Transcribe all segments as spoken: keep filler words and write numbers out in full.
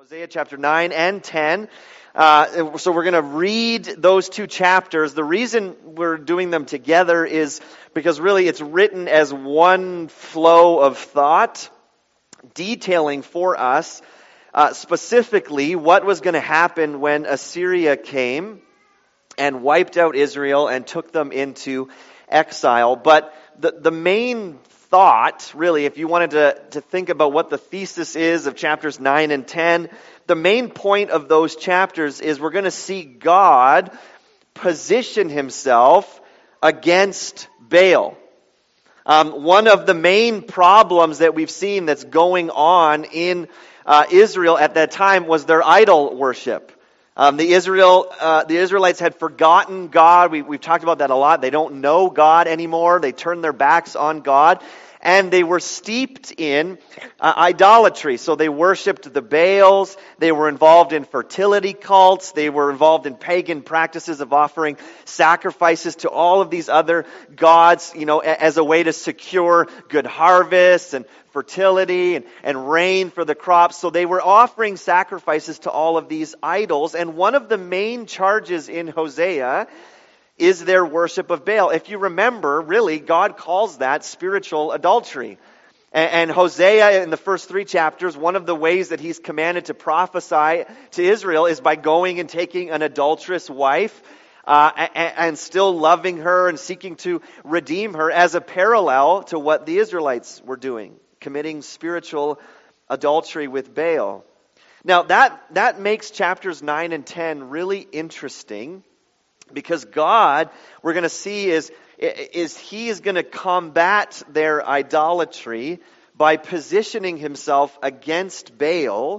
Hosea chapter nine and ten. Uh, so we're going to read those two chapters. The reason we're doing them together is because really it's written as one flow of thought, detailing for us uh, specifically what was going to happen when Assyria came and wiped out Israel and took them into exile. But the, the main thought, really, if you wanted to, to think about what the thesis is of chapters nine and ten, the main point of those chapters is we're going to see God position himself against Baal. Um, one of the main problems that we've seen that's going on in uh, Israel at that time was their idol worship. Um, the Israel, uh, the Israelites had forgotten God. We, we've talked about that a lot. They don't know God anymore. They turned their backs on God. And they were steeped in uh, idolatry. So they worshipped the Baals. They were involved in fertility cults. They were involved in pagan practices of offering sacrifices to all of these other gods, you know, as a way to secure good harvests and fertility and, and rain for the crops. So they were offering sacrifices to all of these idols. And one of the main charges in Hosea is their worship of Baal. If you remember, really, God calls that spiritual adultery. And, and Hosea, in the first three chapters, one of the ways that he's commanded to prophesy to Israel is by going and taking an adulterous wife uh, and, and still loving her and seeking to redeem her as a parallel to what the Israelites were doing, committing spiritual adultery with Baal. Now, that, that makes chapters nine and ten really interesting, because God, we're going to see, is, is He is going to combat their idolatry by positioning Himself against Baal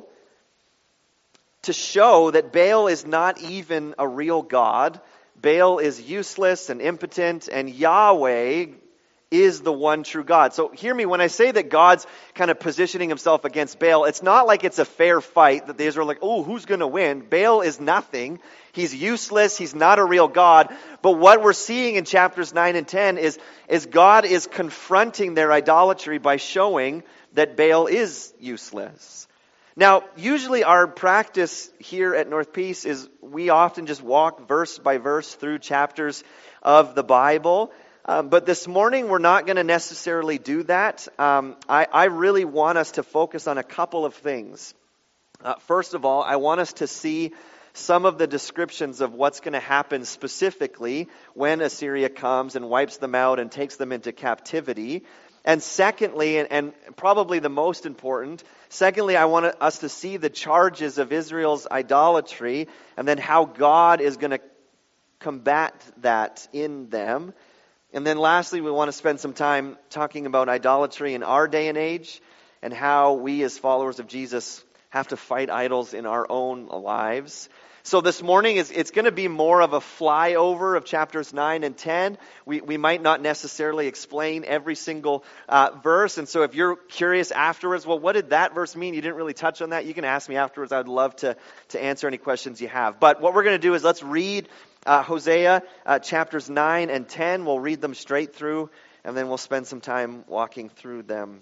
to show that Baal is not even a real God. Baal is useless and impotent, and Yahweh is the one true God. So hear me, when I say that God's kind of positioning himself against Baal, it's not like it's a fair fight that the Israel are like, oh, who's going to win? Baal is nothing. He's useless. He's not a real God. But what we're seeing in chapters nine and ten is, is God is confronting their idolatry by showing that Baal is useless. Now, usually our practice here at North Peace is we often just walk verse by verse through chapters of the Bible. Um, but this morning, we're not going to necessarily do that. Um, I, I really want us to focus on a couple of things. Uh, first of all, I want us to see some of the descriptions of what's going to happen specifically when Assyria comes and wipes them out and takes them into captivity. And secondly, and, and probably the most important, secondly, I want us to see the charges of Israel's idolatry and then how God is going to combat that in them. And then lastly, we want to spend some time talking about idolatry in our day and age and how we as followers of Jesus have to fight idols in our own lives. So this morning, is it's going to be more of a flyover of chapters nine and ten. We, we might not necessarily explain every single uh, verse. And so if you're curious afterwards, well, what did that verse mean? You didn't really touch on that. You can ask me afterwards. I would love to, to answer any questions you have. But what we're going to do is let's read Uh, Hosea uh, chapters nine and ten. We'll read them straight through, and then we'll spend some time walking through them.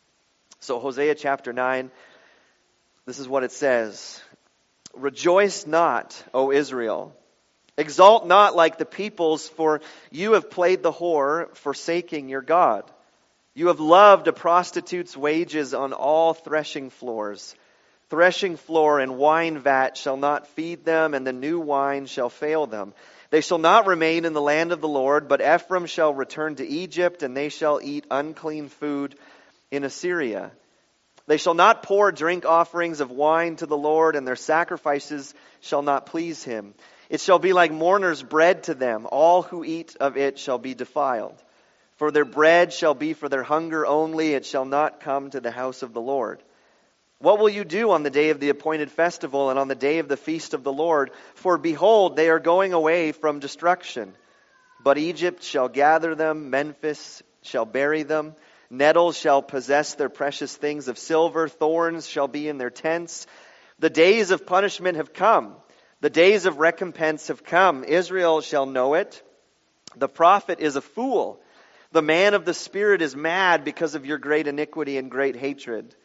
So Hosea chapter nine, this is what it says. Rejoice not, O Israel. Exult not like the peoples, for you have played the whore, forsaking your God. You have loved a prostitute's wages on all threshing floors. Threshing floor and wine vat shall not feed them, and the new wine shall fail them. They shall not remain in the land of the Lord, but Ephraim shall return to Egypt, and they shall eat unclean food in Assyria. They shall not pour drink offerings of wine to the Lord, and their sacrifices shall not please him. It shall be like mourners' bread to them. All who eat of it shall be defiled. For their bread shall be for their hunger only. It shall not come to the house of the Lord. What will you do on the day of the appointed festival and on the day of the feast of the Lord? For behold, they are going away from destruction. But Egypt shall gather them, Memphis shall bury them. Nettles shall possess their precious things of silver, thorns shall be in their tents. The days of punishment have come. The days of recompense have come. Israel shall know it. The prophet is a fool. The man of the Spirit is mad because of your great iniquity and great hatred.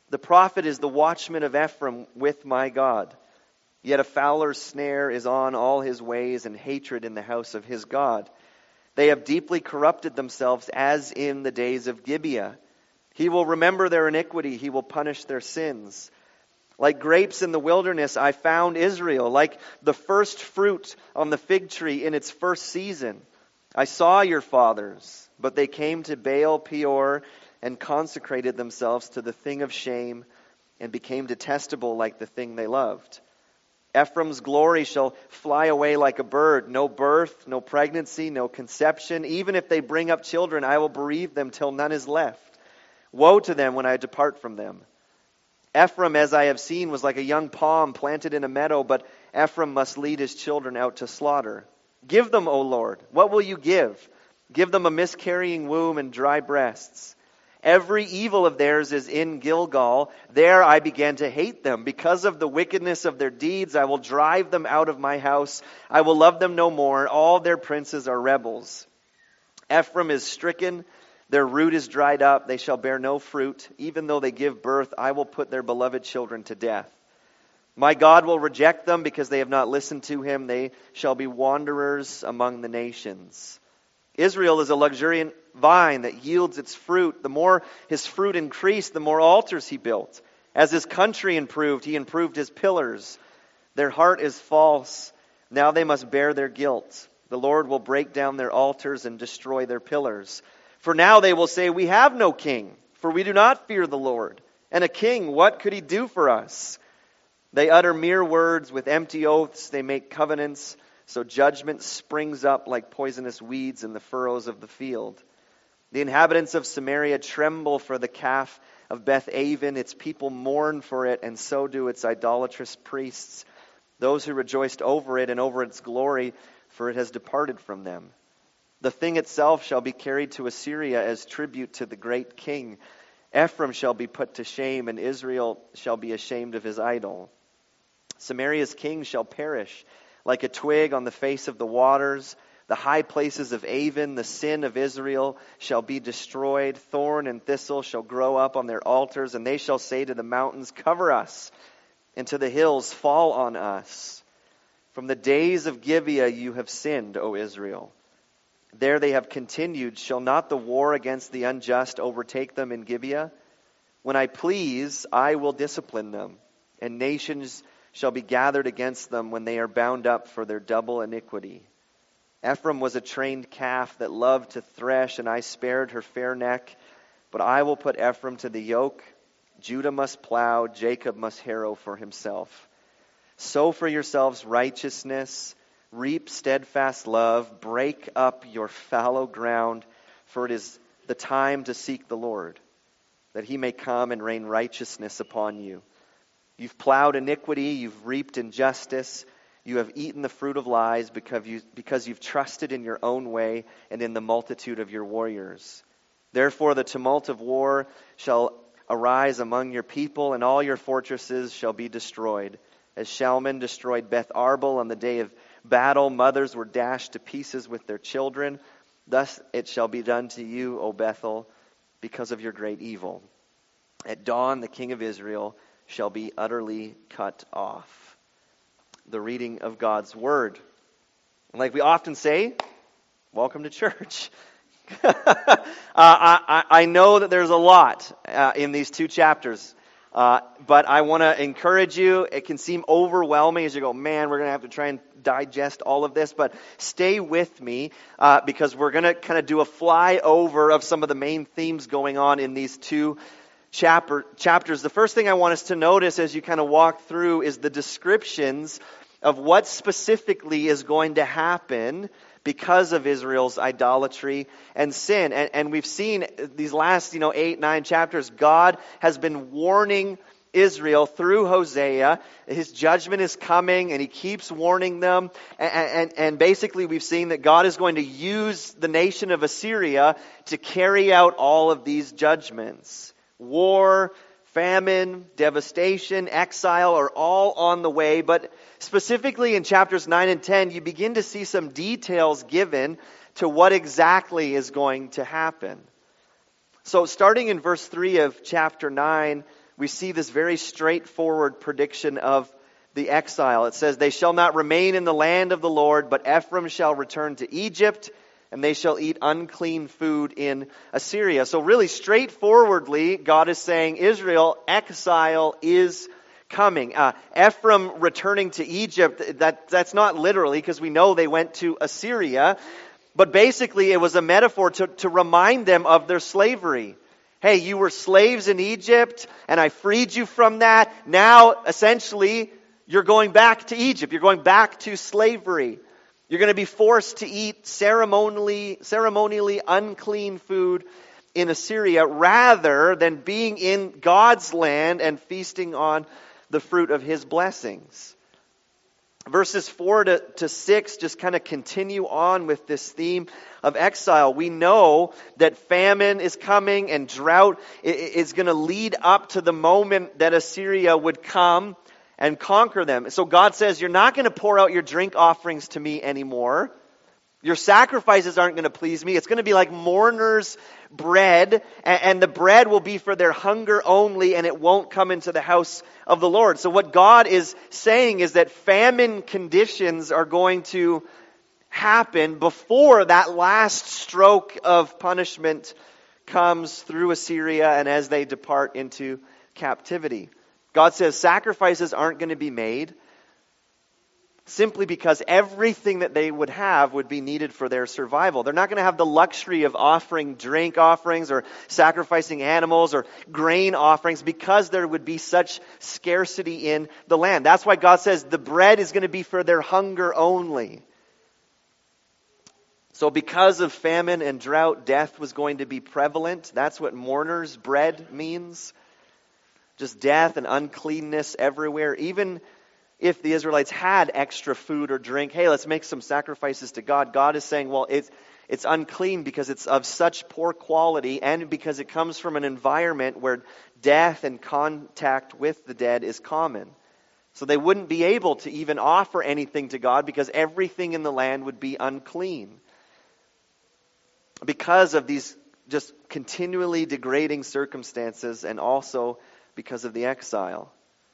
The prophet is the watchman of Ephraim with my God. Yet a fowler's snare is on all his ways, and hatred in the house of his God. They have deeply corrupted themselves as in the days of Gibeah. He will remember their iniquity. He will punish their sins. Like grapes in the wilderness, I found Israel, like the first fruit on the fig tree in its first season. I saw your fathers, but they came to Baal Peor and consecrated themselves to the thing of shame and became detestable like the thing they loved. Ephraim's glory shall fly away like a bird. No birth, no pregnancy, no conception. Even if they bring up children, I will bereave them till none is left. Woe to them when I depart from them. Ephraim, as I have seen, was like a young palm planted in a meadow, but Ephraim must lead his children out to slaughter. Give them, O Lord, what will you give? Give them a miscarrying womb and dry breasts. Every evil of theirs is in Gilgal. There I began to hate them. Because of the wickedness of their deeds, I will drive them out of my house. I will love them no more. All their princes are rebels. Ephraim is stricken. Their root is dried up. They shall bear no fruit. Even though they give birth, I will put their beloved children to death. My God will reject them because they have not listened to him. They shall be wanderers among the nations. Israel is a luxuriant vine that yields its fruit. The more his fruit increased, the more altars he built. As his country improved, he improved his pillars. Their heart is false. Now they must bear their guilt. The Lord will break down their altars and destroy their pillars. For now they will say, we have no king, for we do not fear the Lord. And a king, what could he do for us? They utter mere words with empty oaths. They make covenants. So judgment springs up like poisonous weeds in the furrows of the field. The inhabitants of Samaria tremble for the calf of Beth-aven. Its people mourn for it, and so do its idolatrous priests. Those who rejoiced over it and over its glory, for it has departed from them. The thing itself shall be carried to Assyria as tribute to the great king. Ephraim shall be put to shame, and Israel shall be ashamed of his idol. Samaria's king shall perish like a twig on the face of the waters. The high places of Avon, the sin of Israel, shall be destroyed. Thorn and thistle shall grow up on their altars, and they shall say to the mountains, cover us, and to the hills, fall on us. From the days of Gibeah you have sinned, O Israel. There they have continued. Shall not the war against the unjust overtake them in Gibeah? When I please, I will discipline them, and nations shall be gathered against them when they are bound up for their double iniquity. Ephraim was a trained calf that loved to thresh, and I spared her fair neck. But I will put Ephraim to the yoke. Judah must plow, Jacob must harrow for himself. Sow for yourselves righteousness, reap steadfast love, break up your fallow ground, for it is the time to seek the Lord, that he may come and rain righteousness upon you. You've plowed iniquity, you've reaped injustice, you have eaten the fruit of lies because, you, because you've trusted in your own way and in the multitude of your warriors. Therefore the tumult of war shall arise among your people, and all your fortresses shall be destroyed. As Shalman destroyed Beth Arbel on the day of battle, mothers were dashed to pieces with their children. Thus it shall be done to you, O Bethel, because of your great evil. At dawn the king of Israel shall be utterly cut off. The reading of God's word. And like we often say, welcome to church. uh, I, I know that there's a lot uh, in these two chapters, uh, but I want to encourage you. It can seem overwhelming as you go, man, we're going to have to try and digest all of this, but stay with me uh, because we're going to kind of do a flyover of some of the main themes going on in these two chapter, chapters. The first thing I want us to notice as you kind of walk through is the descriptions of what specifically is going to happen because of Israel's idolatry and sin. And, and we've seen these last, you know, eight, nine chapters, God has been warning Israel through Hosea. His judgment is coming, and he keeps warning them. And, and, and basically we've seen that God is going to use the nation of Assyria to carry out all of these judgments. War, famine, devastation, exile are all on the way. But specifically in chapters nine and ten, you begin to see some details given to what exactly is going to happen. So starting in verse three of chapter nine, we see this very straightforward prediction of the exile. It says, they shall not remain in the land of the Lord, but Ephraim shall return to Egypt, and they shall eat unclean food in Assyria. So really straightforwardly, God is saying, Israel, exile is coming. Uh, Ephraim returning to Egypt, that, that's not literally, because we know they went to Assyria, but basically it was a metaphor to, to remind them of their slavery. Hey, you were slaves in Egypt, and I freed you from that. Now, essentially, you're going back to Egypt. You're going back to slavery. You're going to be forced to eat ceremonially, ceremonially unclean food in Assyria rather than being in God's land and feasting on the fruit of His blessings. Verses four to, to six just kind of continue on with this theme of exile. We know that famine is coming and drought is going to lead up to the moment that Assyria would come and conquer them. So God says, you're not going to pour out your drink offerings to me anymore. Your sacrifices aren't going to please me. It's going to be like mourners' bread, and the bread will be for their hunger only, and it won't come into the house of the Lord. So what God is saying is that famine conditions are going to happen before that last stroke of punishment comes through Assyria and as they depart into captivity. God says sacrifices aren't going to be made simply because everything that they would have would be needed for their survival. They're not going to have the luxury of offering drink offerings or sacrificing animals or grain offerings because there would be such scarcity in the land. That's why God says the bread is going to be for their hunger only. So because of famine and drought, death was going to be prevalent. That's what mourner's bread means. Just death and uncleanness everywhere. Even if the Israelites had extra food or drink, hey, let's make some sacrifices to God. God is saying, well, it's, it's unclean because it's of such poor quality and because it comes from an environment where death and contact with the dead is common. So they wouldn't be able to even offer anything to God because everything in the land would be unclean. Because of these just continually degrading circumstances and also because of the exile.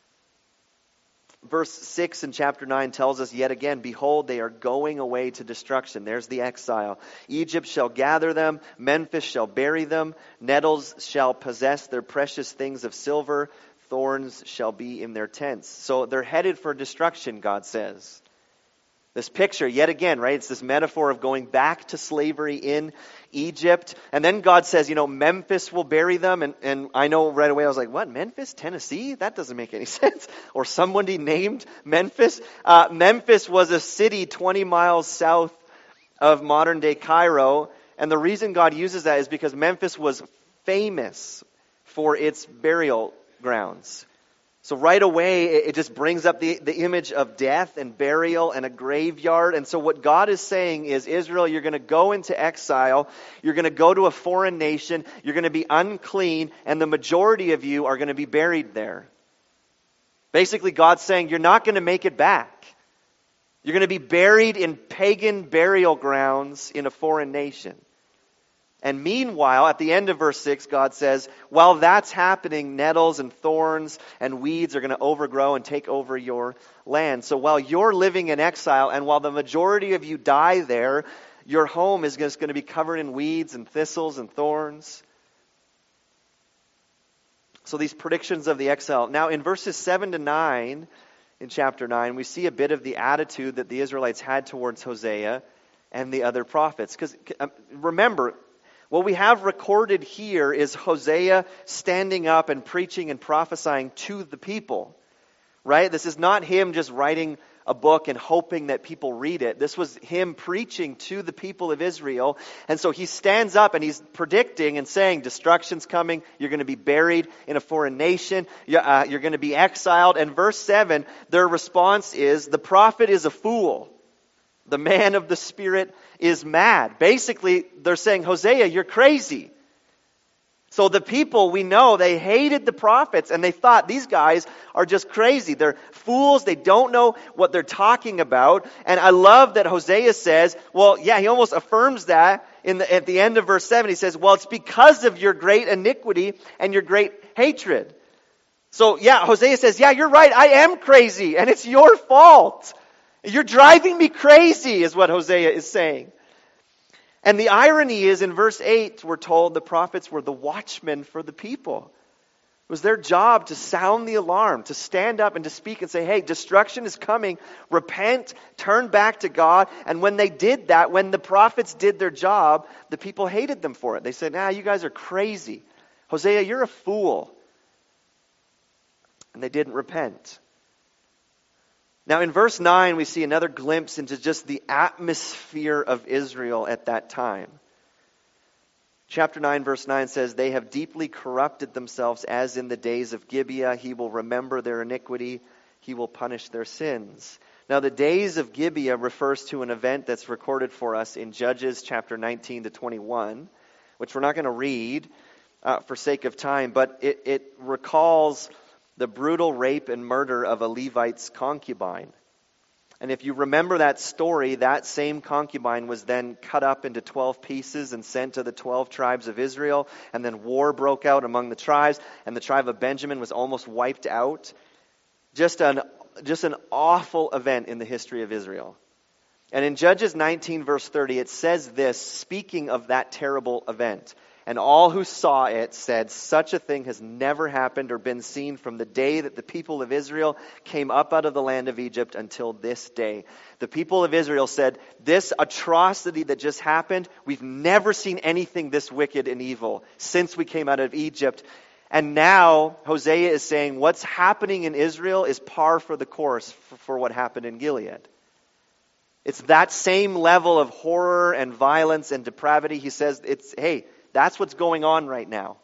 Verse six in chapter nine tells us yet again, behold, they are going away to destruction. There's the exile. Egypt shall gather them, Memphis shall bury them, nettles shall possess their precious things of silver, thorns shall be in their tents. So they're headed for destruction, God says. This picture, yet again, right? It's this metaphor of going back to slavery in Egypt. And then God says, you know, Memphis will bury them. And, and I know right away, I was like, what? Memphis, Tennessee? That doesn't make any sense. Or somebody named Memphis. Uh, Memphis was a city twenty miles south of modern day Cairo. And the reason God uses that is because Memphis was famous for its burial grounds. So right away, it just brings up the, the image of death and burial and a graveyard. And so what God is saying is, Israel, you're going to go into exile. You're going to go to a foreign nation. You're going to be unclean. And the majority of you are going to be buried there. Basically, God's saying, you're not going to make it back. You're going to be buried in pagan burial grounds in a foreign nation. And meanwhile, at the end of verse six, God says, while that's happening, nettles and thorns and weeds are going to overgrow and take over your land. So while you're living in exile and while the majority of you die there, your home is just going to be covered in weeds and thistles and thorns. So these predictions of the exile. Now in verses seven to nine, in chapter nine, we see a bit of the attitude that the Israelites had towards Hosea and the other prophets. Because remember, what we have recorded here is Hosea standing up and preaching and prophesying to the people, right? This is not him just writing a book and hoping that people read it. This was him preaching to the people of Israel. And so he stands up and he's predicting and saying, destruction's coming. You're going to be buried in a foreign nation. You're, uh, you're going to be exiled. And verse seven, their response is, the prophet is a fool. The man of the Spirit is mad. Basically, they're saying, Hosea, you're crazy. So the people, we know, they hated the prophets and they thought these guys are just crazy. They're fools. They don't know what they're talking about. And I love that Hosea says, well, yeah, he almost affirms that in the, at the end of verse seven. He says, well, it's because of your great iniquity and your great hatred. So yeah, Hosea says, yeah, you're right, I am crazy, and it's your fault. You're driving me crazy, is what Hosea is saying. And the irony is, in verse eight, we're told the prophets were the watchmen for the people. It was their job to sound the alarm, to stand up and to speak and say, hey, destruction is coming, repent, turn back to God. And when they did that, when the prophets did their job, the people hated them for it. They said, nah, you guys are crazy. Hosea, you're a fool. And they didn't repent. Now in verse nine, we see another glimpse into just the atmosphere of Israel at that time. Chapter nine, verse nine says, they have deeply corrupted themselves as in the days of Gibeah. He will remember their iniquity. He will punish their sins. Now the days of Gibeah refers to an event that's recorded for us in Judges chapter nineteen to twenty-one, which we're not going to read uh, for sake of time, but it, it recalls the brutal rape and murder of a Levite's concubine. And if you remember that story, that same concubine was then cut up into twelve pieces and sent to the twelve tribes of Israel. And then war broke out among the tribes, and the tribe of Benjamin was almost wiped out. Just an, just an awful event in the history of Israel. And in Judges nineteen, verse thirty, it says this, speaking of that terrible event. And all who saw it said, such a thing has never happened or been seen from the day that the people of Israel came up out of the land of Egypt until this day. The people of Israel said, this atrocity that just happened, we've never seen anything this wicked and evil since we came out of Egypt. And now Hosea is saying what's happening in Israel is par for the course for, for what happened in Gilead. It's that same level of horror and violence and depravity. He says, it's hey, that's what's going on right now.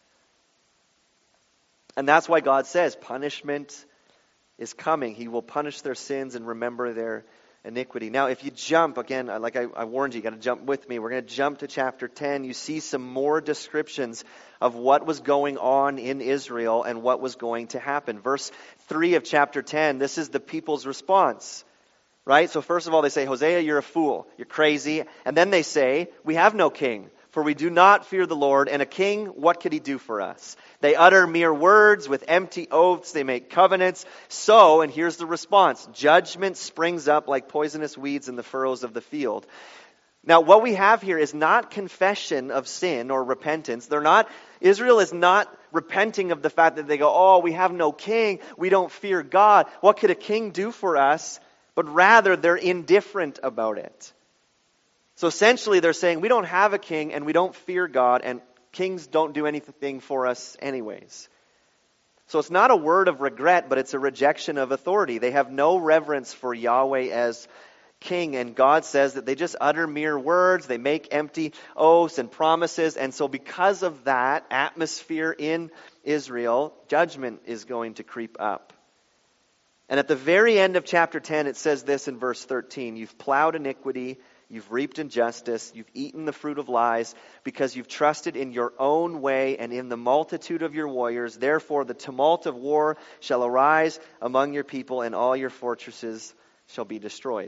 And that's why God says punishment is coming. He will punish their sins and remember their iniquity. Now, if you jump, again, like I, I warned you, you got to jump with me. We're going to jump to chapter ten. You see some more descriptions of what was going on in Israel and what was going to happen. Verse three of chapter ten, this is the people's response. Right? So first of all, they say, Hosea, you're a fool. You're crazy. And then they say, we have no king. For we do not fear the Lord, and a king, what could he do for us? They utter mere words with empty oaths. They make covenants. So, and here's the response, judgment springs up like poisonous weeds in the furrows of the field. Now, what we have here is not confession of sin or repentance. They're not, Israel is not repenting of the fact that they go, oh, we have no king. We don't fear God. What could a king do for us? But rather, they're indifferent about it. So essentially they're saying we don't have a king and we don't fear God and kings don't do anything for us anyways. So it's not a word of regret, but it's a rejection of authority. They have no reverence for Yahweh as king, and God says that they just utter mere words, they make empty oaths and promises, and so because of that atmosphere in Israel, judgment is going to creep up. And at the very end of chapter ten it says this in verse thirteen, you've plowed iniquity, you've reaped injustice, you've eaten the fruit of lies, because you've trusted in your own way and in the multitude of your warriors. Therefore the tumult of war shall arise among your people, and all your fortresses shall be destroyed.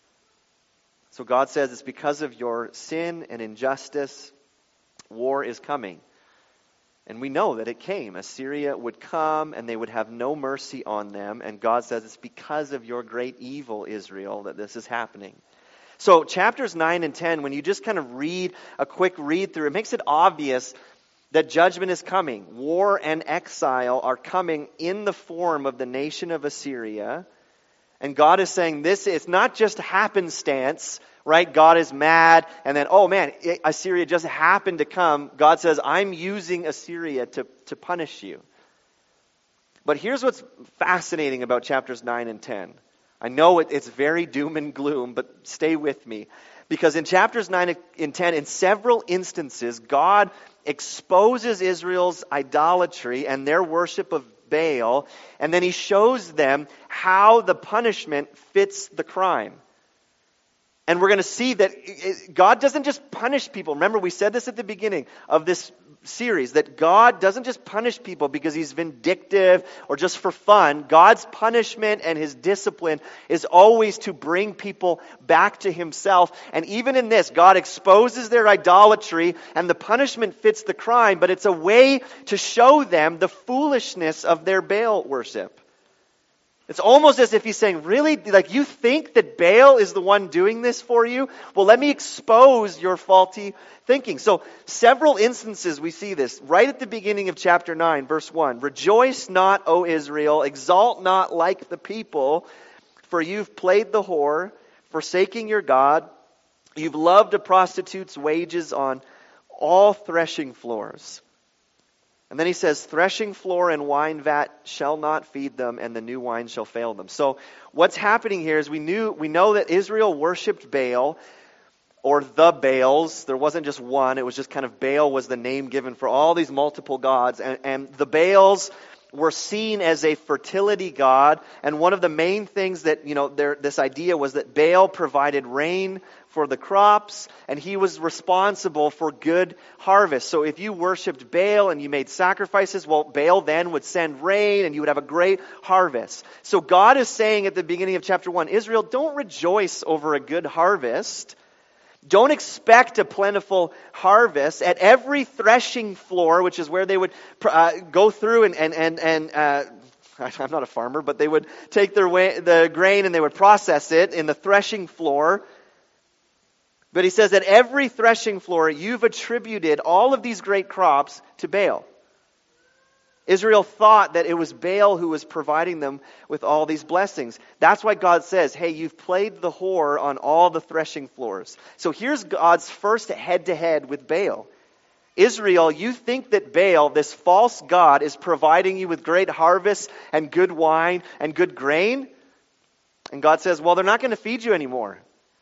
So God says it's because of your sin and injustice, war is coming. And we know that it came. Assyria would come and they would have no mercy on them. And God says it's because of your great evil, Israel, that this is happening. So chapters nine and ten, when you just kind of read a quick read through, it makes it obvious that judgment is coming. War and exile are coming in the form of the nation of Assyria. And God is saying this, it's not just happenstance, right? God is mad and then, oh man, Assyria just happened to come. God says, I'm using Assyria to, to punish you. But here's what's fascinating about chapters nine and ten. I know it, it's very doom and gloom, but stay with me. Because in chapters nine and ten, in several instances, God exposes Israel's idolatry and their worship of Baal, and then he shows them how the punishment fits the crime. And we're going to see that God doesn't just punish people. Remember, we said this at the beginning of this series, that God doesn't just punish people because he's vindictive or just for fun. God's punishment and his discipline is always to bring people back to himself. And even in this, God exposes their idolatry, and the punishment fits the crime, but it's a way to show them the foolishness of their Baal worship. It's almost as if he's saying, really? Like, you think that Baal is the one doing this for you? Well, let me expose your faulty thinking. So, several instances we see this. Right at the beginning of chapter nine, verse one. Rejoice not, O Israel, exalt not like the people, for you've played the whore, forsaking your God. You've loved a prostitute's wages on all threshing floors. And then he says, threshing floor and wine vat shall not feed them, and the new wine shall fail them. So what's happening here is we knew we know that Israel worshipped Baal, or the Baals. There wasn't just one. It was just kind of Baal was the name given for all these multiple gods. And, and the Baals were seen as a fertility god. And one of the main things that, you know, there, this idea was that Baal provided rain for the crops, and he was responsible for good harvest. So if you worshipped Baal and you made sacrifices, well, Baal then would send rain and you would have a great harvest. So God is saying at the beginning of chapter one, Israel, don't rejoice over a good harvest. Don't expect a plentiful harvest. At every threshing floor, which is where they would uh, go through and, and, and, and uh, I'm not a farmer, but they would take their way, the grain and they would process it in the threshing floor. But he says that every threshing floor, you've attributed all of these great crops to Baal. Israel thought that it was Baal who was providing them with all these blessings. That's why God says, hey, you've played the whore on all the threshing floors. So here's God's first head-to-head with Baal. Israel, you think that Baal, this false god, is providing you with great harvests and good wine and good grain? And God says, well, they're not going to feed you anymore.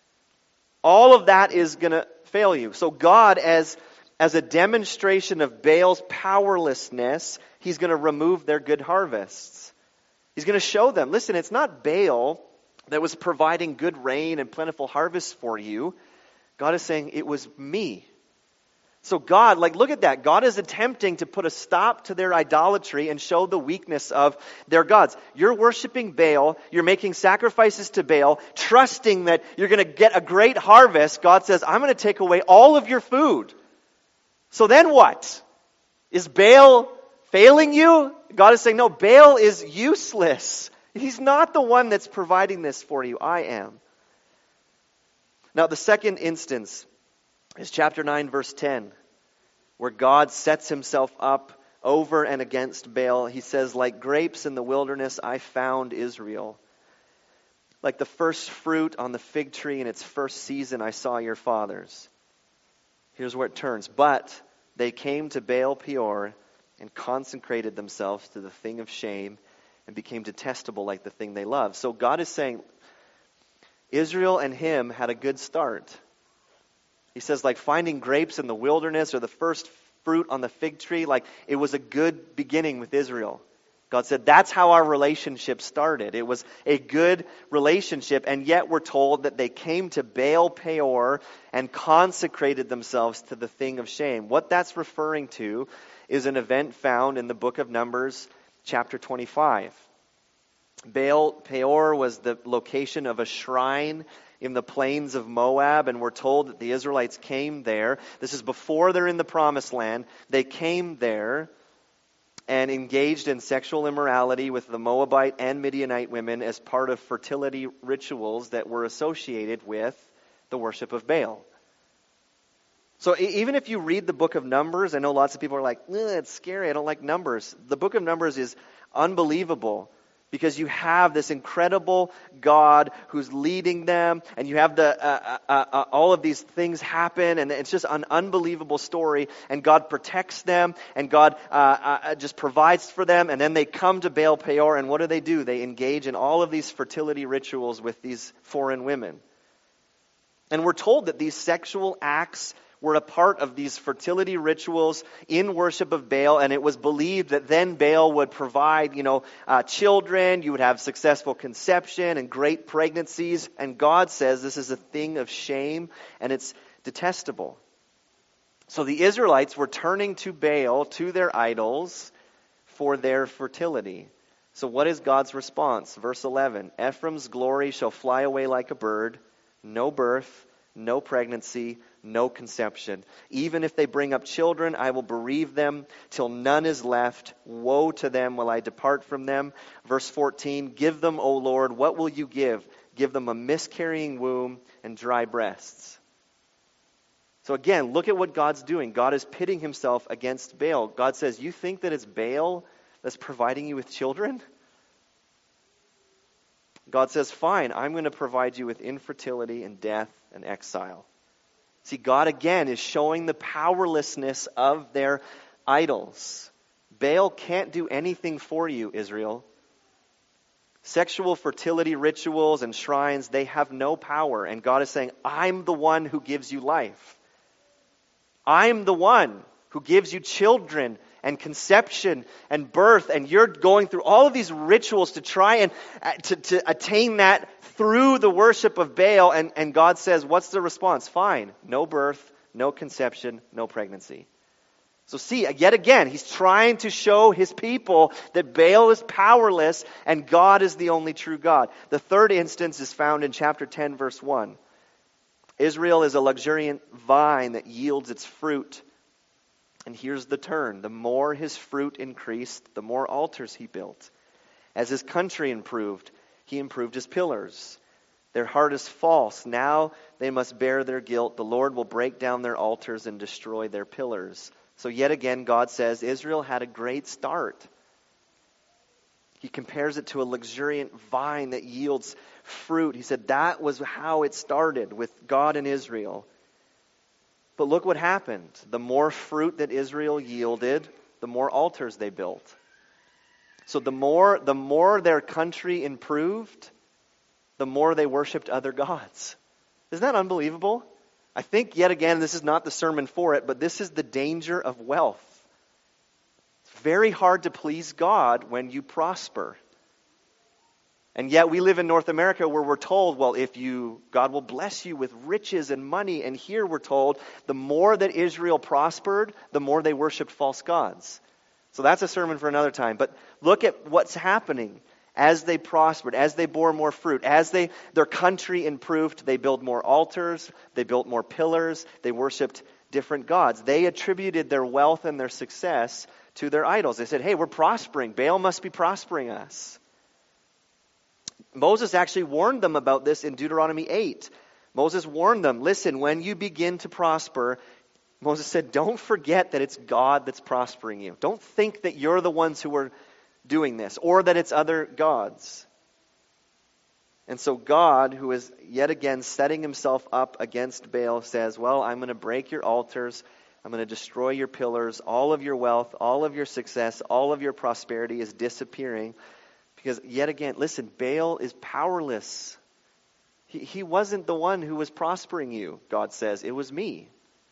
All of that is going to fail you. So God, as, as a demonstration of Baal's powerlessness, he's going to remove their good harvests. He's going to show them, listen, it's not Baal that was providing good rain and plentiful harvests for you. God is saying, it was me. So God, like, look at that. God is attempting to put a stop to their idolatry and show the weakness of their gods. You're worshiping Baal. You're making sacrifices to Baal, trusting that you're going to get a great harvest. God says, I'm going to take away all of your food. So then what? Is Baal failing you? God is saying, no, Baal is useless. He's not the one that's providing this for you. I am. Now, the second instance is chapter nine, verse ten, where God sets himself up over and against Baal. He says, like grapes in the wilderness, I found Israel. Like the first fruit on the fig tree in its first season, I saw your fathers. Here's where it turns. But they came to Baal Peor and consecrated themselves to the thing of shame and became detestable like the thing they loved. So God is saying, Israel and him had a good start. He says, like finding grapes in the wilderness or the first fruit on the fig tree, like it was a good beginning with Israel. God said, that's how our relationship started. It was a good relationship, and yet we're told that they came to Baal Peor and consecrated themselves to the thing of shame. What that's referring to is an event found in the book of Numbers, chapter twenty-five. Baal Peor was the location of a shrine in the plains of Moab, and we're told that the Israelites came there. This is before they're in the promised land. They came there and engaged in sexual immorality with the Moabite and Midianite women as part of fertility rituals that were associated with the worship of Baal. So even if you read the book of Numbers, I know lots of people are like, it's scary, I don't like Numbers. The book of Numbers is unbelievable, because you have this incredible God who's leading them, and you have the uh, uh, uh, all of these things happen, and it's just an unbelievable story. And God protects them, and God uh, uh, just provides for them. And then they come to Baal Peor, and what do they do? They engage in all of these fertility rituals with these foreign women. And we're told that these sexual acts were a part of these fertility rituals in worship of Baal, and it was believed that then Baal would provide, you know, uh, children, you would have successful conception and great pregnancies, and God says this is a thing of shame, and it's detestable. So the Israelites were turning to Baal, to their idols, for their fertility. So what is God's response? Verse eleven, Ephraim's glory shall fly away like a bird, no birth, no pregnancy, no conception. Even if they bring up children, I will bereave them till none is left. Woe to them while I depart from them. Verse fourteen, give them, O Lord, what will you give? Give them a miscarrying womb and dry breasts. So again, look at what God's doing. God is pitting himself against Baal. God says, you think that it's Baal that's providing you with children? God says, fine, I'm going to provide you with infertility and death and exile. See, God again is showing the powerlessness of their idols. Baal can't do anything for you, Israel. Sexual fertility rituals and shrines, they have no power. And God is saying, I'm the one who gives you life. I'm the one who gives you children and conception and birth, and you're going through all of these rituals to try and uh, to, to attain that through the worship of Baal, and, and God says, what's the response? Fine, no birth, no conception, no pregnancy. So see, yet again, he's trying to show his people that Baal is powerless and God is the only true God. The third instance is found in chapter ten, verse one. Israel is a luxuriant vine that yields its fruit. And here's the turn. The more his fruit increased, the more altars he built. As his country improved, he improved his pillars. Their heart is false. Now they must bear their guilt. The Lord will break down their altars and destroy their pillars. So yet again, God says Israel had a great start. He compares it to a luxuriant vine that yields fruit. He said that was how it started with God and Israel. But look what happened. The more fruit that Israel yielded, the more altars they built. So the more, the more their country improved, the more they worshipped other gods. Isn't that unbelievable? I think, yet again, this is not the sermon for it, but this is the danger of wealth. It's very hard to please God when you prosper. And yet we live in North America where we're told, well, if you, God will bless you with riches and money. And here we're told, the more that Israel prospered, the more they worshiped false gods. So that's a sermon for another time. But look at what's happening as they prospered, as they bore more fruit, as they their country improved. They built more altars, they built more pillars, they worshipped different gods. They attributed their wealth and their success to their idols. They said, hey, we're prospering. Baal must be prospering us. Moses actually warned them about this in Deuteronomy eight. Moses warned them, listen, when you begin to prosper, Moses said, don't forget that it's God that's prospering you. Don't think that you're the ones who are doing this, or that it's other gods. And so God, who is yet again setting himself up against Baal, says, well, I'm going to break your altars, I'm going to destroy your pillars, all of your wealth, all of your success, all of your prosperity is disappearing. Because yet again, listen, Baal is powerless. He, he wasn't the one who was prospering you, God says. It was me.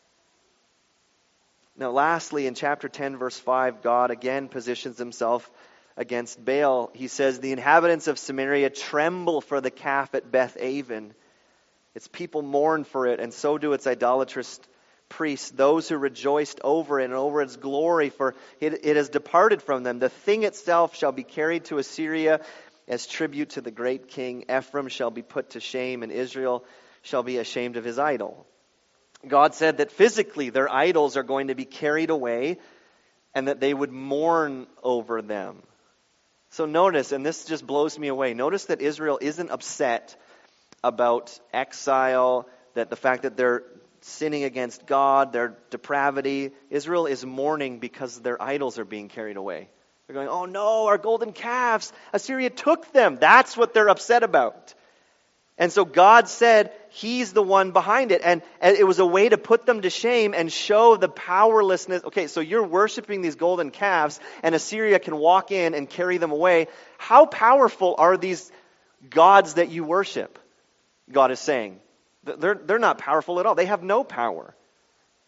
Now lastly, in chapter ten, verse five, God again positions himself against Baal. He says, the inhabitants of Samaria tremble for the calf at Beth Aven. Its people mourn for it, and so do its idolatrous priests, those who rejoiced over it and over its glory, for it, it has departed from them. The thing itself shall be carried to Assyria as tribute to the great king. Ephraim shall be put to shame, and Israel shall be ashamed of his idol. God said that physically their idols are going to be carried away and that they would mourn over them. So notice, and this just blows me away, notice that Israel isn't upset about exile, that the fact that they're sinning against God, their depravity. Israel is mourning because their idols are being carried away. They're going, oh no, our golden calves, Assyria took them. That's what they're upset about. And so God said he's the one behind it. And it was a way to put them to shame and show the powerlessness. Okay, so you're worshiping these golden calves and Assyria can walk in and carry them away. How powerful are these gods that you worship? God is saying. They're, they're not powerful at all. They have no power.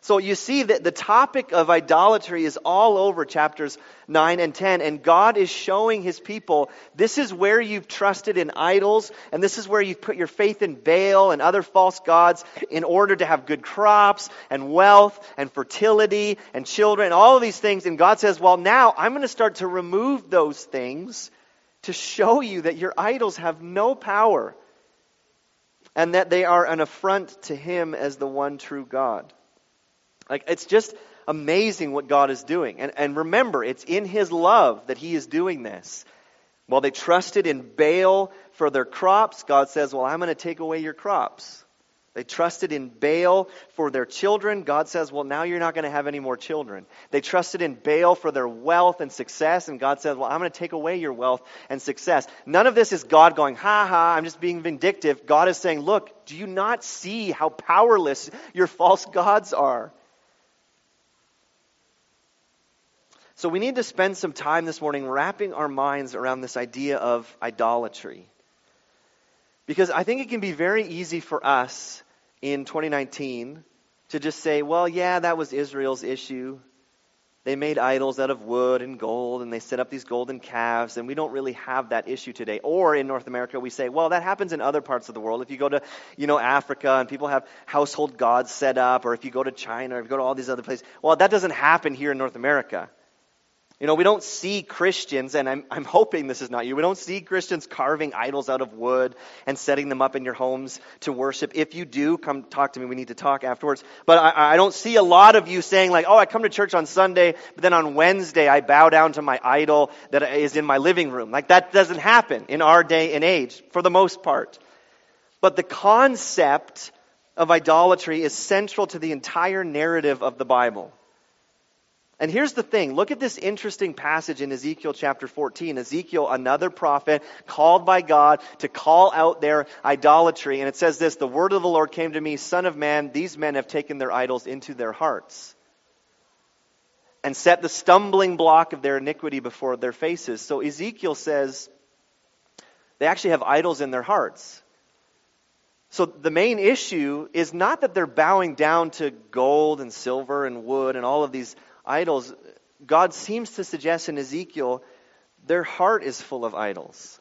So you see that the topic of idolatry is all over chapters nine and ten, and God is showing his people, this is where you've trusted in idols, and this is where you've put your faith in Baal and other false gods in order to have good crops and wealth and fertility and children, all of these things. And God says, well, now I'm going to start to remove those things to show you that your idols have no power and that they are an affront to him as the one true God. Like, it's just amazing what God is doing. And, and remember, it's in his love that he is doing this. While they trusted in Baal for their crops, God says, well, I'm going to take away your crops. They trusted in Baal for their children. God says, well, now you're not going to have any more children. They trusted in Baal for their wealth and success. And God says, well, I'm going to take away your wealth and success. None of this is God going, ha ha, I'm just being vindictive. God is saying, look, do you not see how powerless your false gods are? So we need to spend some time this morning wrapping our minds around this idea of idolatry. Because I think it can be very easy for us in twenty nineteen to just say, well, yeah, that was Israel's issue. They made idols out of wood and gold, and they set up these golden calves, and we don't really have that issue today. Or in North America, we say, well, that happens in other parts of the world. If you go to, you know, Africa, and people have household gods set up, or if you go to China, or if you go to all these other places, well, that doesn't happen here in North America. You know, we don't see Christians, and I'm, I'm hoping this is not you, we don't see Christians carving idols out of wood and setting them up in your homes to worship. If you do, come talk to me. We need to talk afterwards. But I, I don't see a lot of you saying like, oh, I come to church on Sunday, but then on Wednesday I bow down to my idol that is in my living room. Like, that doesn't happen in our day and age, for the most part. But the concept of idolatry is central to the entire narrative of the Bible. And here's the thing. Look at this interesting passage in Ezekiel chapter fourteen. Ezekiel, another prophet, called by God to call out their idolatry. And it says this, the word of the Lord came to me, Son of man, these men have taken their idols into their hearts and set the stumbling block of their iniquity before their faces. So Ezekiel says they actually have idols in their hearts. So the main issue is not that they're bowing down to gold and silver and wood and all of these idols. God seems to suggest in Ezekiel their heart is full of idols.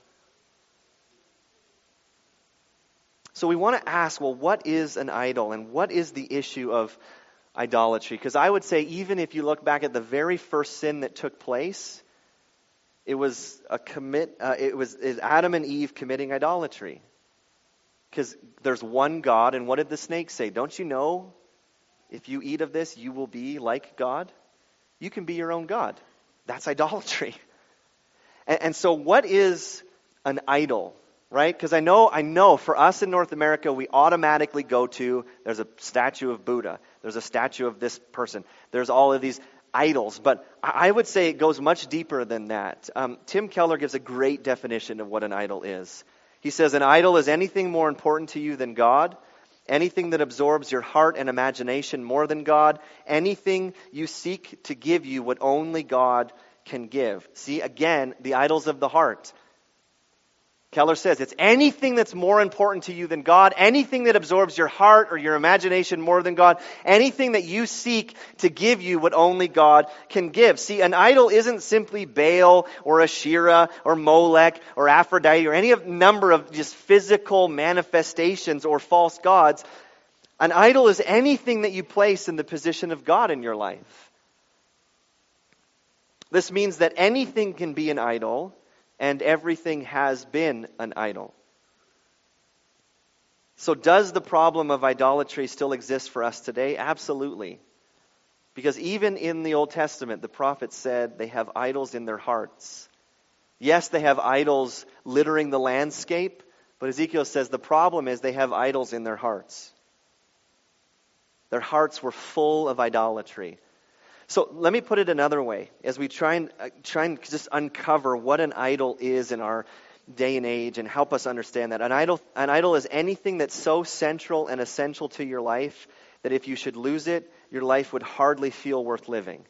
So we want to ask, well, what is an idol and what is the issue of idolatry? Because I would say even if you look back at the very first sin that took place, it was a commit. Uh, it was is Adam and Eve committing idolatry. Because there's one God, and what did the snake say? Don't you know if you eat of this, you will be like God? You can be your own God. That's idolatry. And, and so what is an idol, right? Because I know, I know for us in North America, we automatically go to, there's a statue of Buddha. There's a statue of this person. There's all of these idols. But I would say it goes much deeper than that. Um, Tim Keller gives a great definition of what an idol is. He says, an idol is anything more important to you than God, anything that absorbs your heart and imagination more than God, anything you seek to give you what only God can give. See, again, the idols of the heart. Keller says it's anything that's more important to you than God, anything that absorbs your heart or your imagination more than God, anything that you seek to give you what only God can give. See, an idol isn't simply Baal or Asherah or Molech or Aphrodite or any of number of just physical manifestations or false gods. An idol is anything that you place in the position of God in your life. This means that anything can be an idol, and everything has been an idol. So does the problem of idolatry still exist for us today? Absolutely. Because even in the Old Testament, the prophets said they have idols in their hearts. Yes, they have idols littering the landscape, but Ezekiel says the problem is they have idols in their hearts. Their hearts were full of idolatry. So let me put it another way, as we try and uh, try and just uncover what an idol is in our day and age and help us understand that. An idol, an idol is anything that's so central and essential to your life that if you should lose it, your life would hardly feel worth living.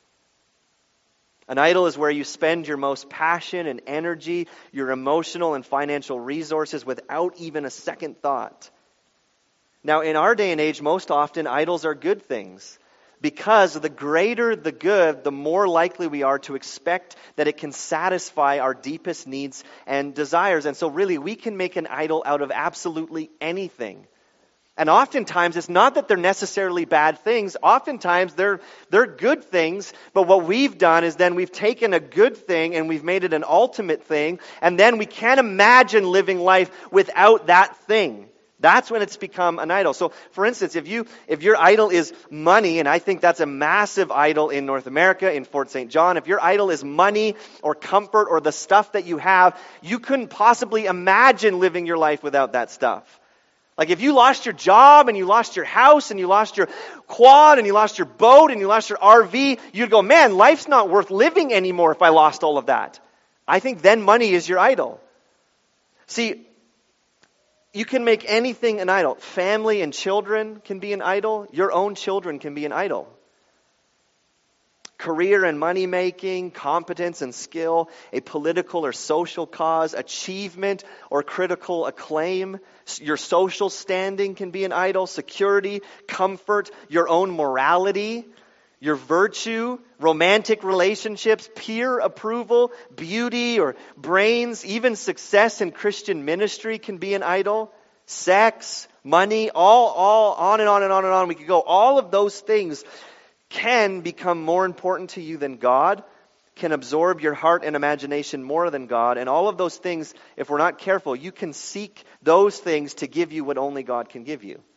An idol is where you spend your most passion and energy, your emotional and financial resources without even a second thought. Now, in our day and age, most often idols are good things. Because the greater the good, the more likely we are to expect that it can satisfy our deepest needs and desires. And so really, we can make an idol out of absolutely anything. And oftentimes, it's not that they're necessarily bad things. Oftentimes, they're, they're good things. But what we've done is then we've taken a good thing and we've made it an ultimate thing. And then we can't imagine living life without that thing. That's when it's become an idol. So, for instance, if you if your idol is money, and I think that's a massive idol in North America, in Fort Saint John, if your idol is money or comfort or the stuff that you have, you couldn't possibly imagine living your life without that stuff. Like if you lost your job and you lost your house and you lost your quad and you lost your boat and you lost your R V, you'd go, man, life's not worth living anymore if I lost all of that. I think then money is your idol. See, you can make anything an idol. Family and children can be an idol. Your own children can be an idol. Career and money making, competence and skill, a political or social cause, achievement or critical acclaim, your social standing can be an idol, security, comfort, your own morality, your virtue, romantic relationships, peer approval, beauty or brains, even success in Christian ministry can be an idol. Sex, money, all, all, on and on and on and on. We could go. All of those things can become more important to you than God, can absorb your heart and imagination more than God. And all of those things, if we're not careful, you can seek those things to give you what only God can give you.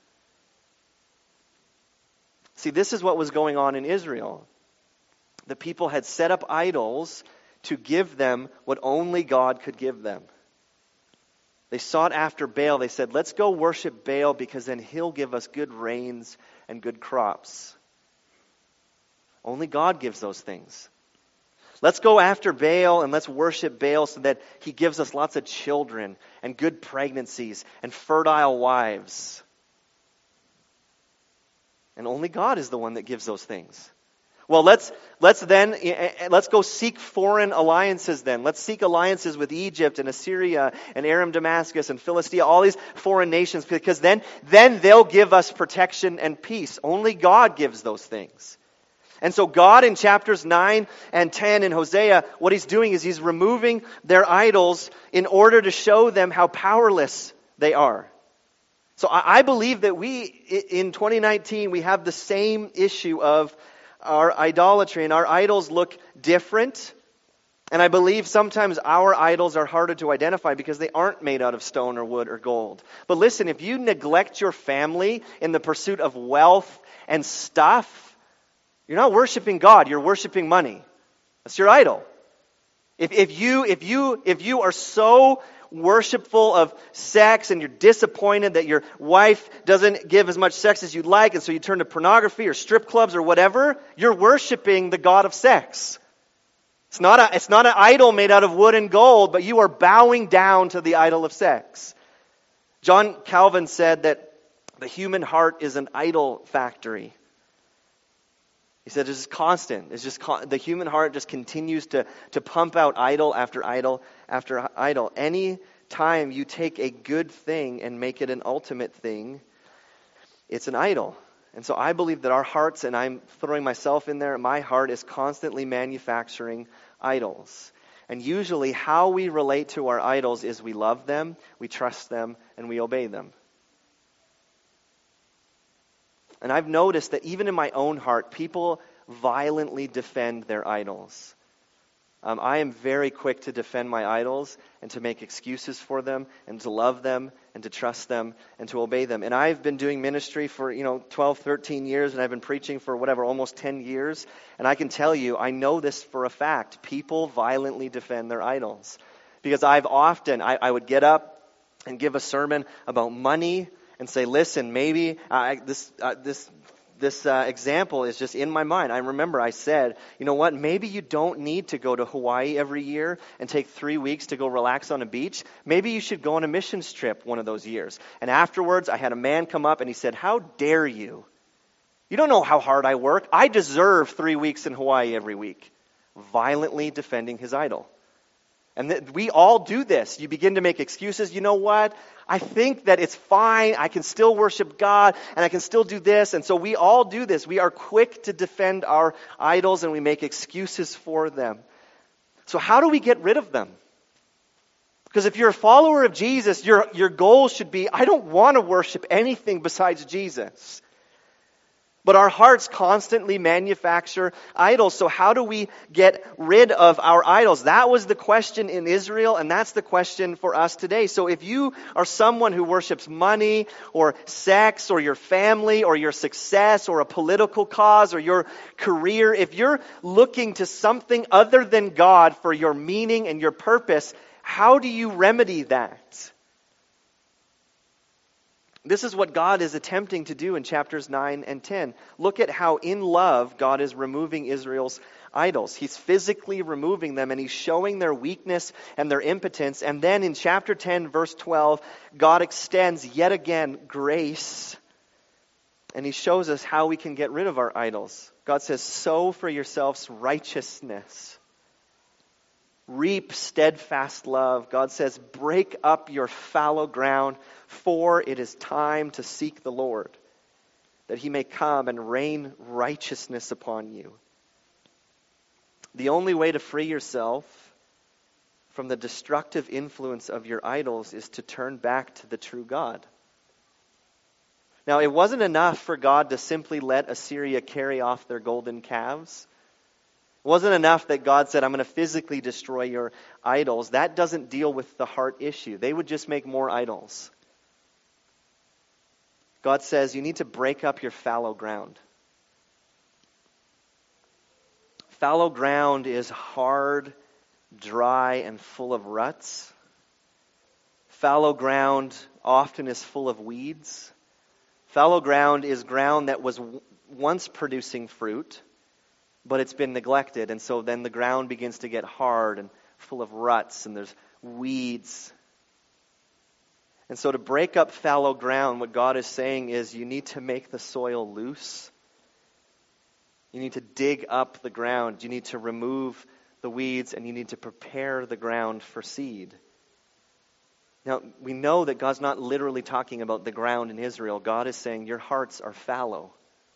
See, this is what was going on in Israel. The people had set up idols to give them what only God could give them. They sought after Baal. They said, let's go worship Baal because then he'll give us good rains and good crops. Only God gives those things. Let's go after Baal and let's worship Baal so that he gives us lots of children and good pregnancies and fertile wives. And only God is the one that gives those things. Well, let's let's then let's go seek foreign alliances then. Let's seek alliances with Egypt and Assyria and Aram Damascus and Philistia, all these foreign nations, because then then they'll give us protection and peace. Only God gives those things. And so God in chapters nine and ten in Hosea, what he's doing is he's removing their idols in order to show them how powerless they are. So I believe that we, in twenty nineteen, we have the same issue of our idolatry, and our idols look different. And I believe sometimes our idols are harder to identify because they aren't made out of stone or wood or gold. But listen, if you neglect your family in the pursuit of wealth and stuff, you're not worshiping God, you're worshiping money. That's your idol. If, if you if you if you are so worshipful of sex and you're disappointed that your wife doesn't give as much sex as you'd like, and so you turn to pornography or strip clubs or whatever, you're worshiping the god of sex. It's not a it's not an idol made out of wood and gold, but you are bowing down to the idol of sex. John Calvin said that the human heart is an idol factory. He said it's just constant. It's just con- the human heart just continues to, to pump out idol after idol after idol. Any time you take a good thing and make it an ultimate thing, it's an idol. And so I believe that our hearts, and I'm throwing myself in there, my heart is constantly manufacturing idols. And usually how we relate to our idols is we love them, we trust them, and we obey them. And I've noticed that even in my own heart, people violently defend their idols. Um, I am very quick to defend my idols and to make excuses for them and to love them and to trust them and to obey them. And I've been doing ministry for, you know, twelve, thirteen years, and I've been preaching for whatever, almost ten years. And I can tell you, I know this for a fact. People violently defend their idols. Because I've often, I, I would get up and give a sermon about money and say, listen, maybe uh, this uh, this this uh, example is just in my mind. I remember I said, you know what, maybe you don't need to go to Hawaii every year and take three weeks to go relax on a beach. Maybe you should go on a missions trip one of those years. And afterwards, I had a man come up and he said, how dare you? You don't know how hard I work. I deserve three weeks in Hawaii every week. Violently defending his idol. And th- we all do this. You begin to make excuses. You know what? I think that it's fine. I can still worship God and I can still do this. And so we all do this. We are quick to defend our idols and we make excuses for them. So how do we get rid of them? Because if you're a follower of Jesus, your, your goal should be, I don't want to worship anything besides Jesus. But our hearts constantly manufacture idols. So how do we get rid of our idols? That was the question in Israel, and that's the question for us today. So if you are someone who worships money or sex or your family or your success or a political cause or your career, if you're looking to something other than God for your meaning and your purpose, how do you remedy that? This is what God is attempting to do in chapters nine and ten. Look at how in love God is removing Israel's idols. He's physically removing them and he's showing their weakness and their impotence. And then in chapter ten, verse twelve, God extends yet again grace. And he shows us how we can get rid of our idols. God says, sow for yourselves righteousness. Reap steadfast love. God says, break up your fallow ground, for it is time to seek the Lord, that he may come and rain righteousness upon you. The only way to free yourself from the destructive influence of your idols is to turn back to the true God. Now, it wasn't enough for God to simply let Assyria carry off their golden calves. It wasn't enough that God said, I'm going to physically destroy your idols. That doesn't deal with the heart issue. They would just make more idols. God says, you need to break up your fallow ground. Fallow ground is hard, dry, and full of ruts. Fallow ground often is full of weeds. Fallow ground is ground that was once producing fruit, but it's been neglected, and so then the ground begins to get hard and full of ruts, and there's weeds. And so to break up fallow ground, what God is saying is you need to make the soil loose. You need to dig up the ground. You need to remove the weeds, and you need to prepare the ground for seed. Now, we know that God's not literally talking about the ground in Israel. God is saying your hearts are fallow.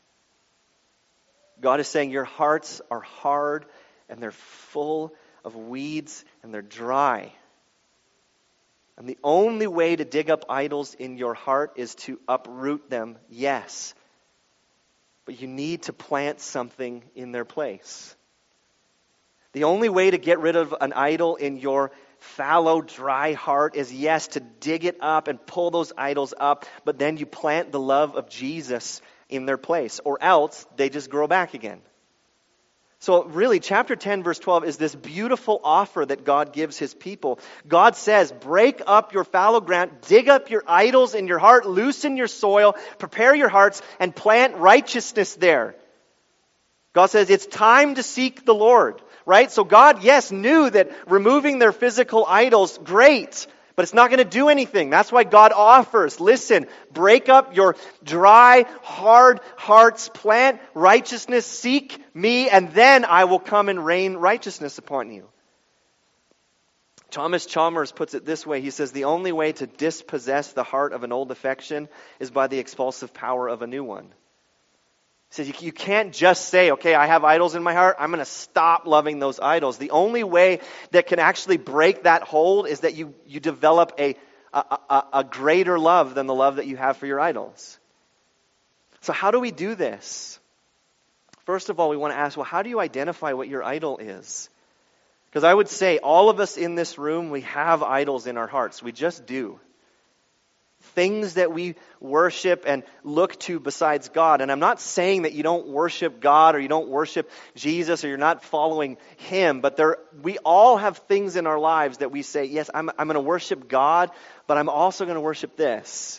God is saying your hearts are hard and they're full of weeds and they're dry. And the only way to dig up idols in your heart is to uproot them, yes. But you need to plant something in their place. The only way to get rid of an idol in your fallow, dry heart is, yes, to dig it up and pull those idols up, but then you plant the love of Jesus in their place, or else they just grow back again. So really, chapter ten, verse twelve is this beautiful offer that God gives his people. God says, break up your fallow ground, dig up your idols in your heart, loosen your soil, prepare your hearts, and plant righteousness there. God says it's time to seek the Lord, right? So God, yes, knew that removing their physical idols, great, but it's not going to do anything. That's why God offers, listen, break up your dry, hard hearts, plant righteousness, seek me, and then I will come and rain righteousness upon you. Thomas Chalmers puts it this way. He says, the only way to dispossess the heart of an old affection is by the expulsive power of a new one. He says, you, you can't just say, okay, I have idols in my heart, I'm going to stop loving those idols. The only way that can actually break that hold is that you, you develop a, a, a, a greater love than the love that you have for your idols. So how do we do this? First of all, we want to ask, well, how do you identify what your idol is? Because I would say all of us in this room, we have idols in our hearts. We just do. Things that we worship and look to besides God. And I'm not saying that you don't worship God or you don't worship Jesus or you're not following him, but there we all have things in our lives that we say, yes, I'm, I'm going to worship God, but I'm also going to worship this.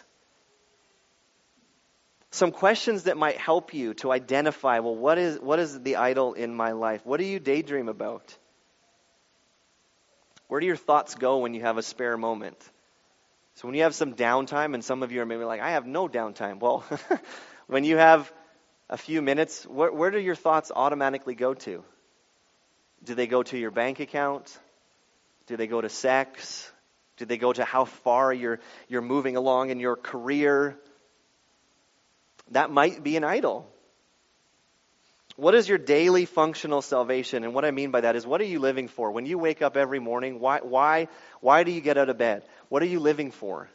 Some questions that might help you to identify, well, what is what is the idol in my life? What do you daydream about? Where do your thoughts go when you have a spare moment? So when you have some downtime, and some of you are maybe like, I have no downtime. Well, when you have a few minutes, where, where do your thoughts automatically go to? Do they go to your bank account? Do they go to sex? Do they go to how far you're, you're moving along in your career? That might be an idol. What is your daily functional salvation? And what I mean by that is, what are you living for? When you wake up every morning, why, why, why do you get out of bed? What are you living for?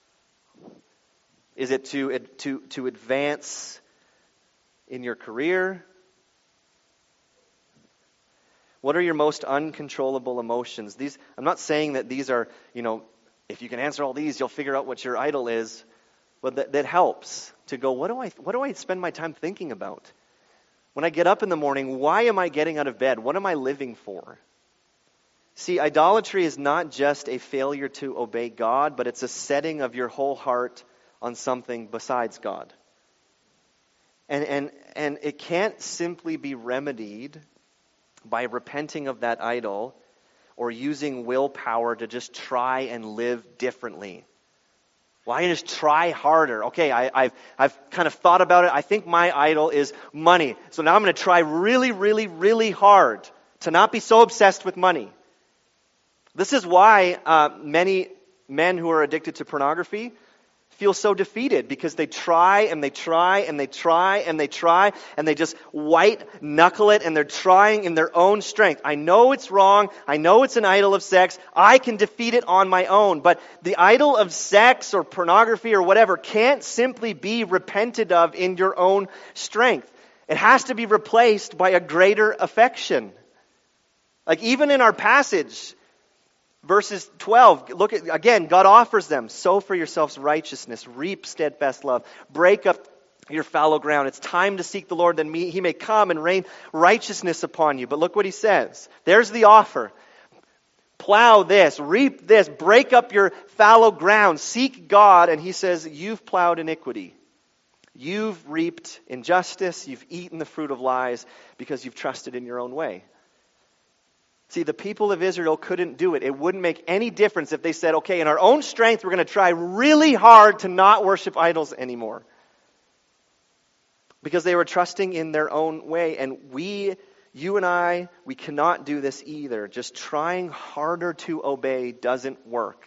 Is it to, to, to advance in your career? What are your most uncontrollable emotions? These, I'm not saying that these are, you know, if you can answer all these, you'll figure out what your idol is. But that, that helps to go, what do I, what do I spend my time thinking about? When I get up in the morning, why am I getting out of bed? What am I living for? See, idolatry is not just a failure to obey God, but it's a setting of your whole heart on something besides God. And, and, and it can't simply be remedied by repenting of that idol or using willpower to just try and live differently. Well, I just try harder. Okay, I, I've, I've kind of thought about it. I think my idol is money. So now I'm going to try really, really, really hard to not be so obsessed with money. This is why uh, many men who are addicted to pornography feel so defeated, because they try and they try and they try and they try and they just white knuckle it, and they're trying in their own strength. I know it's wrong. I know it's an idol of sex. I can defeat it on my own. But the idol of sex or pornography or whatever can't simply be repented of in your own strength. It has to be replaced by a greater affection. Like even in our passage, verses twelve, look at, again, God offers them, sow for yourselves righteousness, reap steadfast love, break up your fallow ground. It's time to seek the Lord, that he may come and rain righteousness upon you. But look what he says. There's the offer. Plow this, reap this, break up your fallow ground, seek God. And he says, you've plowed iniquity. You've reaped injustice. You've eaten the fruit of lies because you've trusted in your own way. See, the people of Israel couldn't do it. It wouldn't make any difference if they said, okay, in our own strength, we're going to try really hard to not worship idols anymore. Because they were trusting in their own way. And we, you and I, we cannot do this either. Just trying harder to obey doesn't work.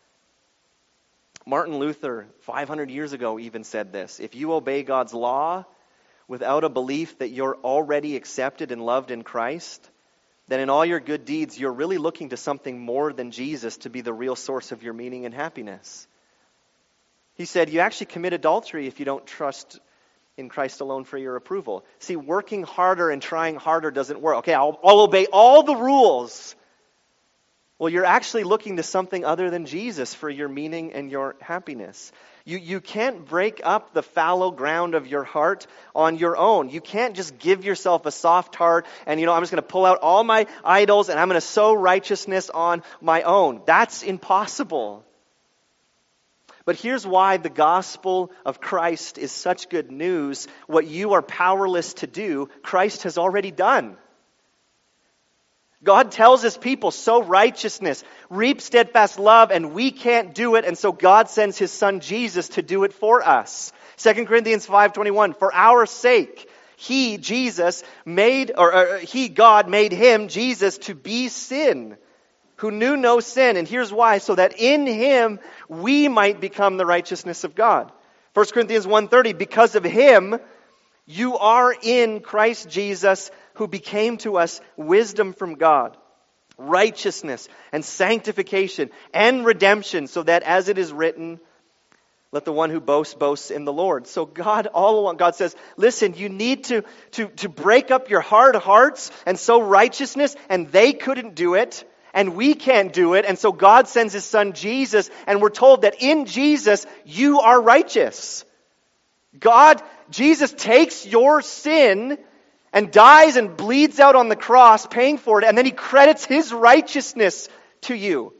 Martin Luther, five hundred years ago, even said this. If you obey God's law without a belief that you're already accepted and loved in Christ, then in all your good deeds, you're really looking to something more than Jesus to be the real source of your meaning and happiness. He said, you actually commit adultery if you don't trust in Christ alone for your approval. See, working harder and trying harder doesn't work. Okay, I'll, I'll obey all the rules. Well, you're actually looking to something other than Jesus for your meaning and your happiness. You, you can't break up the fallow ground of your heart on your own. You can't just give yourself a soft heart and, you know, I'm just going to pull out all my idols and I'm going to sow righteousness on my own. That's impossible. But here's why the gospel of Christ is such good news. What you are powerless to do, Christ has already done. God tells his people, sow righteousness, reap steadfast love, and we can't do it, and so God sends his son Jesus to do it for us. Second Corinthians five twenty-one, for our sake, he, Jesus, made, or, or he, God, made him, Jesus, to be sin, who knew no sin. And here's why, so that in him we might become the righteousness of God. First Corinthians one thirty, because of him, you are in Christ Jesus, who became to us wisdom from God, righteousness and sanctification and redemption, so that as it is written, let the one who boasts, boasts in the Lord. So God, all along, God says, listen, you need to, to, to break up your hard hearts and sow righteousness, and they couldn't do it, and we can't do it, and so God sends his son Jesus, and we're told that in Jesus, you are righteous. God, Jesus takes your sin and dies and bleeds out on the cross, paying for it, and then he credits his righteousness to you.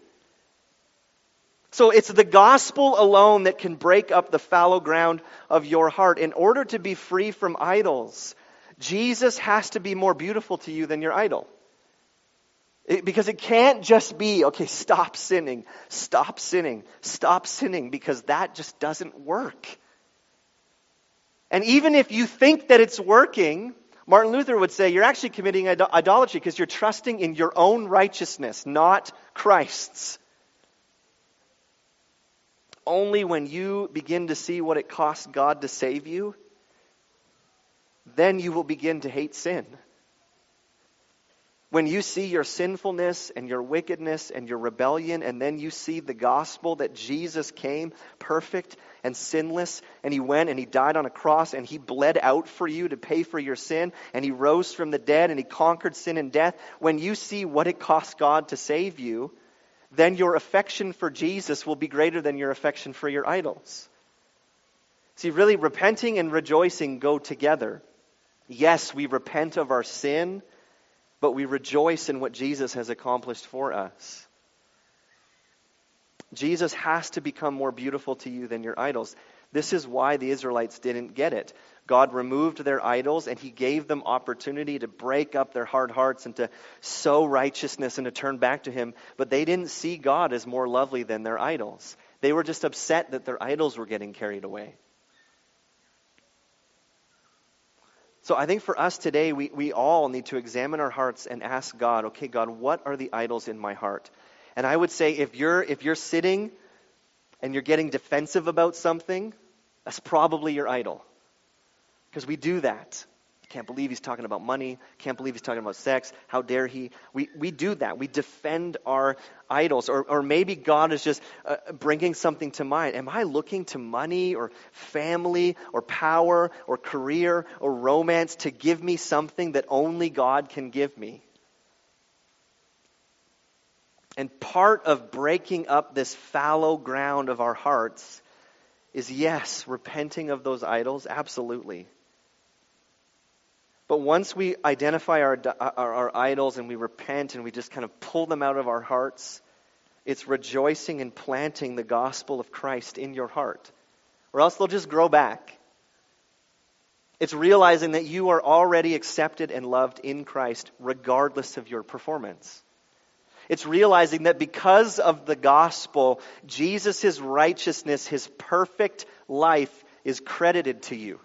So it's the gospel alone that can break up the fallow ground of your heart. In order to be free from idols, Jesus has to be more beautiful to you than your idol. It, because it can't just be, okay, stop sinning, stop sinning, stop sinning, because that just doesn't work. And even if you think that it's working, Martin Luther would say you're actually committing idolatry because you're trusting in your own righteousness, not Christ's. Only when you begin to see what it costs God to save you, then you will begin to hate sin. When you see your sinfulness and your wickedness and your rebellion, and then you see the gospel that Jesus came perfect and sinless, and he went and he died on a cross and he bled out for you to pay for your sin, and he rose from the dead and he conquered sin and death. When you see what it cost God to save you, then your affection for Jesus will be greater than your affection for your idols. See, really, repenting and rejoicing go together. Yes, we repent of our sin, but we rejoice in what Jesus has accomplished for us. Jesus has to become more beautiful to you than your idols. This is why the Israelites didn't get it. God removed their idols and he gave them opportunity to break up their hard hearts and to sow righteousness and to turn back to him. But they didn't see God as more lovely than their idols. They were just upset that their idols were getting carried away. So I think for us today, we, we all need to examine our hearts and ask God, okay, God, what are the idols in my heart? And I would say if you're if you're sitting and you're getting defensive about something, that's probably your idol. Because we do that. Can't believe he's talking about money. Can't believe he's talking about sex. How dare he? We we do that. We defend our idols. Or or maybe God is just uh, bringing something to mind. Am I looking to money or family or power or career or romance to give me something that only God can give me? And part of breaking up this fallow ground of our hearts is, yes, repenting of those idols, absolutely. But once we identify our, our, our idols and we repent and we just kind of pull them out of our hearts, it's rejoicing and planting the gospel of Christ in your heart. Or else they'll just grow back. It's realizing that you are already accepted and loved in Christ regardless of your performance. It's realizing that because of the gospel, Jesus' righteousness, his perfect life is credited to you.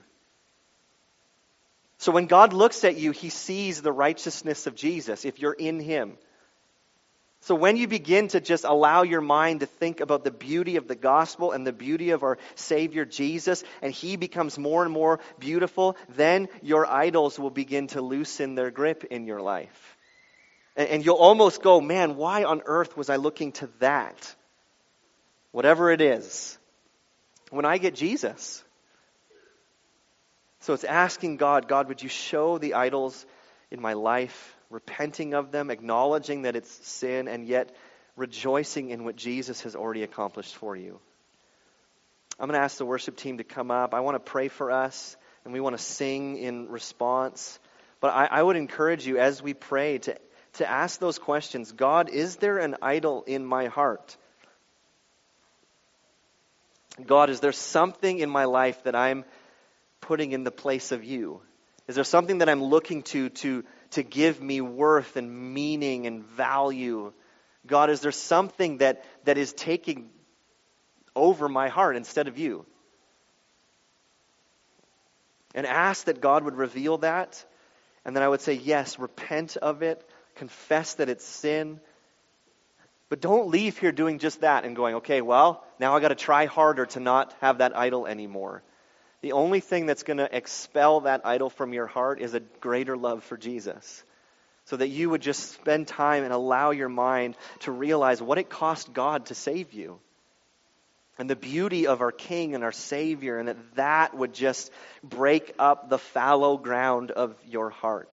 So when God looks at you, he sees the righteousness of Jesus if you're in him. So when you begin to just allow your mind to think about the beauty of the gospel and the beauty of our Savior Jesus, and he becomes more and more beautiful, then your idols will begin to loosen their grip in your life. And you'll almost go, man, why on earth was I looking to that? Whatever it is. When I get Jesus. So it's asking God, God, would you show the idols in my life, repenting of them, acknowledging that it's sin, and yet rejoicing in what Jesus has already accomplished for you. I'm going to ask the worship team to come up. I want to pray for us, and we want to sing in response. But I, I would encourage you as we pray to To ask those questions. God, is there an idol in my heart? God, is there something in my life that I'm putting in the place of you? Is there something that I'm looking to to to give me worth and meaning and value? God, is there something that, that is taking over my heart instead of you? And ask that God would reveal that. And then I would say, yes, repent of it. Confess that it's sin. But don't leave here doing just that and going, okay, well, now I got to try harder to not have that idol anymore. The only thing that's going to expel that idol from your heart is a greater love for Jesus. So that you would just spend time and allow your mind to realize what it cost God to save you. And the beauty of our King and our Savior, and that that would just break up the fallow ground of your heart.